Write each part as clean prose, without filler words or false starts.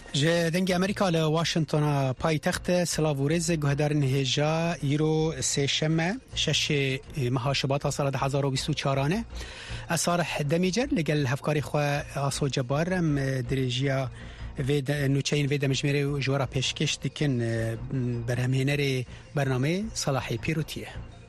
دنگ امریکا ل واشنطن پایتخت سلاوورز گهدارن هجا یرو سه شمه شش ماه شباط سال 2024 اثار دمیجر لگل هفکاری خو آسو جبارم درجیا وید نوچین وید مجموعه جوارا پیشکش دکن برهمینر برنامه صلاحی پیروتیه.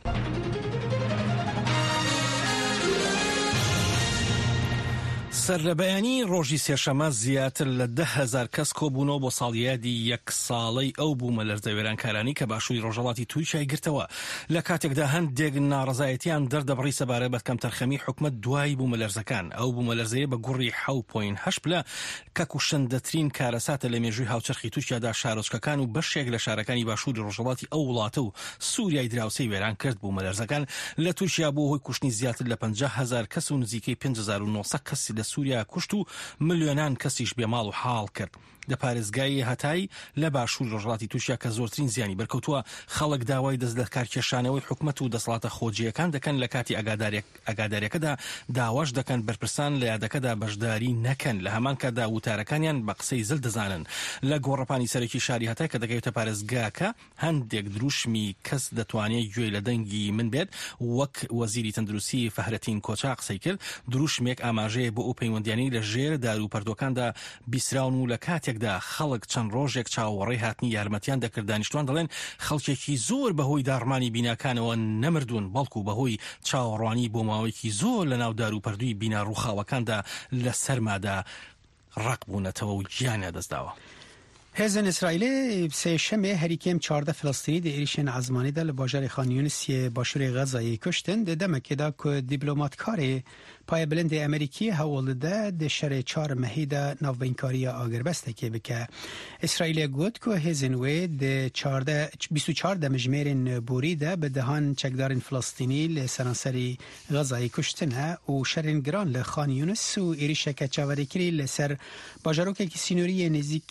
سەرلەبەیانی ڕۆژی سێشەمە زیاتر لە 10,000 کەس کۆبوونەوە بۆ ساڵیادی یەک ساڵەی ئەو بوومە لەرزە وێرانکارانی کە باشووری ڕۆژهەڵاتی تووشای گرتەوە. لە کاتێکدا هەندێک ناڕەزایەتیان دەردەبڕی سەبارە بە کەمتەرخەمی حکومەت دوای بوومە لەرزەکان. ئەو بوومە لەرزەیە بە گوڕی 7.8 پلە کە کوشندەترین کارەساتە لە مێژووی هاوچەرخی تووشیادا شارۆچکەکان و بەشێک لە شارەکانی باشووری ڕۆژهەڵاتی ئەو وڵاتە و سووریای دراوسەی وێران کرد. بوومە لەرزەکان لە تووشیا بوو هۆی کوشتنی زیاتر لە 50,000 کەس و نزیکەی 5,900 کەسی لە سووریا کوشت و ملیۆنان کەسیش بێماڵ و حاڵ کرد. لە پارێزگای هەتای لە باشووری ڕۆژهەڵاتی تووشیا کە زۆرترین زیانی بەرکەوتووە خەڵک داوای دەست لە کارکێشانەوەی حکومەت و دەسەڵاتە خۆجیەکان دەکەن لە کاتی ئاگاداریەکەدا داواش دەکەن بەرپرسان لە یادەکەدا بەشداری نەکەن لە هەمان کاتدا وتارەکانیان بە قسەی زل دەزانن. لە گۆڕەپانی سەرەکی شاری هەتای کە دەگەوێتە پارێزگاکە هەندێک دروشمی کەس دەتوانێت گوێی لە دەنگی من بێت وەک وەزیری تەندروستی فەهرەتین کۆچا قسەی کرد. دروشمێک ئاماژەیە بۆ ئەو پەیوەندیانەی لە ژێر دار و پەردۆکاندا بیسراون و لە کاتێکدا خەڵک چەند ڕۆژێک چاوەڕێی هاتنی یارمەتیان دەکرد. دانیشتوان دەڵێن خەڵکێکی زۆر بەهۆی داڕمانی بیناکانەوە نەمردوون بەڵکو بەهۆی چاوەڕوانی بۆ ماوەیەکی زۆر لە ناو دار و پەردووی بینا ڕووخاوەکاندا لە سەرمادا ڕق بوونەتەوە و گیانە دەستداوە. هێزن ئیسرائیل سێشەمێ هەریکێم 14 فلسطینی دە عێریشên عزمانیدا لە باژارê Xan Yunusiyê başûrê Xezayê kuştin di demekêda ku dîplomatkarê payebelendê Amerîkî hewalide di şerê 4 Mehî de navbeynkariya agirbestekê bike. İsraîlê got ku hêzên wê di 24 demijmêrên borî de bi dihan çekdarên Filistînî li seranserî Xezayê kuştine û şerên giran li Xan Yunus û êrişeke çaverêkirî li ser bajarokekî sînoriyê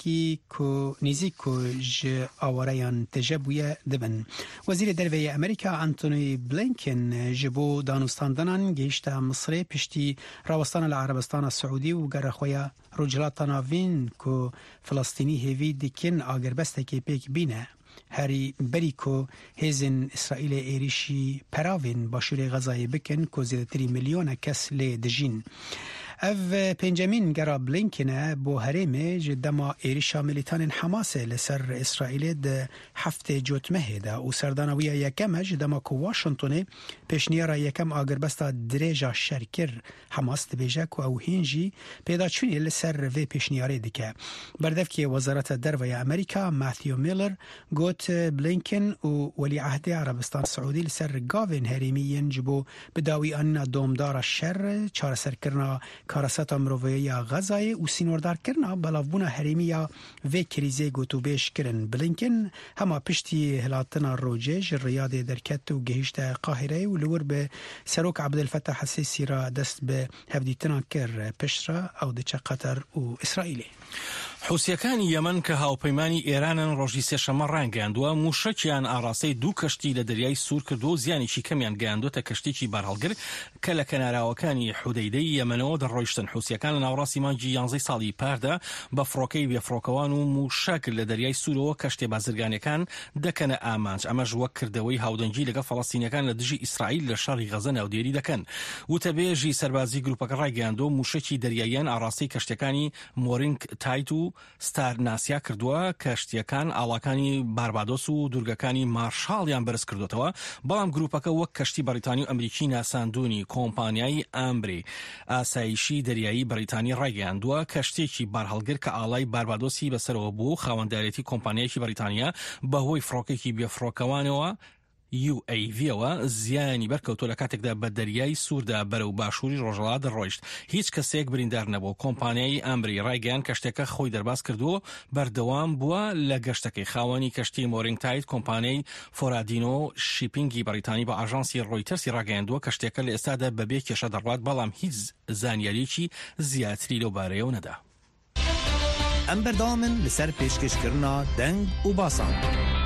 نزیک کو ji awareyan têje bûye dibin. Wezîrê Derveyê Amerîka Antony Blinken ji bo danûstandanan gehîşta Misrê piştî rawestana li Erebistana Siûdî û gerexweya rojhilata navîn ku Filistînî hêvî dikin agirbestekê pêk bîne. Herî berî ku hêzên İsraîlê êrişî peravên başûrê Xezayê bikin ku zêdetirî milyona kes lê dijîn. Ev pêncemîn gera Blinken'e bo herêmê ji dema êrişa milîtanên Hamasê li ser İsraîlê di heftê cotmehê de û serdana wî ya yekem e ji dema ku Washingtonê pêşniyara yekem agirbesta dirêja şer kir. Hamas dibêje ku ew hîn jî pêdaçûnê li ser vê pêşniyarê dike. Berdevkê Wezareta Derveya Amerîka Matthew Miller got Blinken û Welîehdê Erebistan Siûdî li ser gavên herêmî ji bo bidawîanîna domdara şer çareserkirina karasata miroviya Xezayê û sînordarkirina belavbûna herêmiya vê krîzê gotûbêj kirin. Blinken hema piştî hilatina rojê ji Riyadê derket û gehîşte Qahireyê û li wir bi Serok Abdülfettah Sîsî ra dest bi hevdîtina kir piştre ew diçe Qatar û İsraîlê. حوسیەکانی یەمەن کە هاوپەیمانی ئێرانن ڕۆژی سێشەمە ڕانگەیاندووە موشەکیان ئاڕاستەی دوو کەشتی لە دەریای سوور کردو و زیانێکی کەمیان گەیاندوتە کەشتێکی بارهەڵگر کە لە کەناراوەکانی حودەیدەی یەمەنەوە دەڕۆیشتن. حوسیەکان لە ناوڕاستی مانگی 11 ساڵی پاردا بە فڕۆکەی بێفڕۆکەوان و موشەک لە دەریای سوورەوە کەشتێ بازرگانەکان دەکەنە ئامانج. ئەمەش وەک کردەوەی هاودەنگی لەگەڵ فەڵەستینیەکان لە دژی ئیسرائیل لە شەڕی غەزە ناودێری دەکەن. وتەبێژی سەربازی گروپەکە ڕایگەیاندووە موشەکی دەریاییان ئاڕاستی کەشتەکانی مۆرینگ تایت و ستار ناسیا کردووە. کەشتیەکان ئاڵاکانی باربادۆس و دوورگەکانی مارشاڵیان بەرز کردوتەوە بەڵام گروپەکە وەک کەشتی بەریتانی و ئەمریکی ناساندوونی کۆمپانیای ئامبرێ ئاسایشی دەریایی بەریتانی ڕایگەیاندووە کەشتێکی بارهەڵگر کە ئاڵای باربادۆسی بەسەرەوە بوو خاوەندارێتی کۆمپانیایەکی بەریتانیا بەهۆی فڕۆکێکی بێفڕۆکەوانەوە UAV-ەوە زیانی بەرکەوتۆ لە کاتێکدا بە دەریای سووردا بەرەو باشووری ڕۆژهەڵات دەڕۆیشت. هیچ کەسێک بریندار نەبوو. کۆمپانیای ئامبری ڕایگەیان کەشتەکە خۆی دەرباز کردووە بەردەوام بووە لە گەشتەکەی. خاوەنی کەشتی مۆرینگ تایت کۆمپانیای فۆرادینۆ شیپینگی بەریتانی بە ئاژانسی ڕۆیتەرسی ڕاگەیاندووە کەشتێکە لە ئێستادا بەبێ کێشە دەڕوات بەڵام هیچ زانیاریی زیاتری لەو بارەیەوە نەدا. ئەم بەردەوامن لەسەر پێشکەشکردنا دەنگ و باسان.